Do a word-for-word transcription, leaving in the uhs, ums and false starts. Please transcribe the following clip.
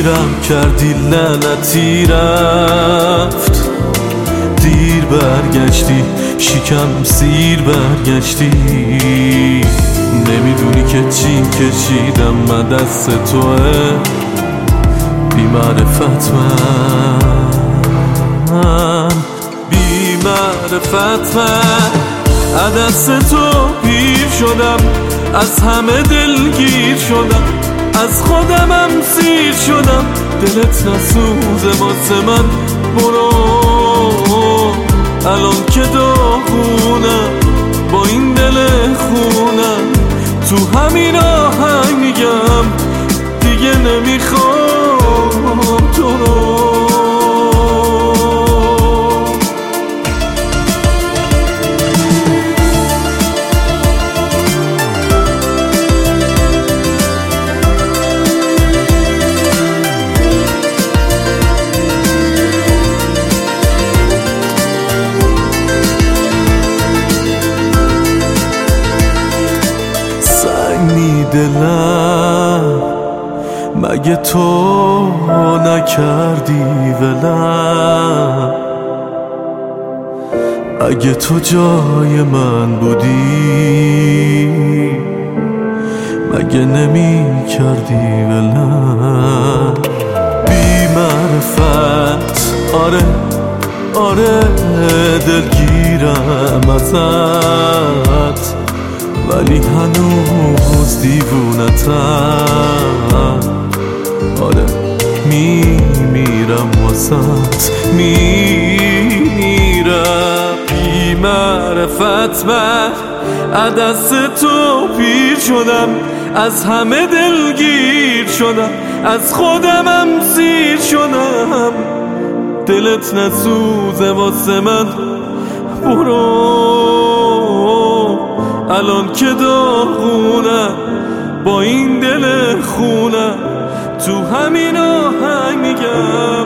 گیرم کردی لعنتی رفت، دیر برگشتی شکم سیر برگشتی. نمیدونی که چی کشیدم من دست توه، بی معرفت من، بی معرفت من از دست تو پیر شدم، از همه دلگیر شدم، از خودمم سیر شدم. دلت نسوزه واسه من برو، الان که داغونم با این دل خونم، تو همین آهنگ میگم دیگه نمیخوام تو رو. دلم مگه تو نکردی ولم؟ اگه تو جای من بودی مگه نمی کردی ولم؟ بی معرفت آره آره دلگیرم ازت، ولی هنوز دیوونتم. آره میمیرم واسط میمیرم. بی معرفت من از دست تو پیر شدم، از همه دلگیر شدم، از خودمم سیر شدم. دلت نسوزه واسه من برو، الان که داغونم با این دل خونم، تو همین آهنگ میگم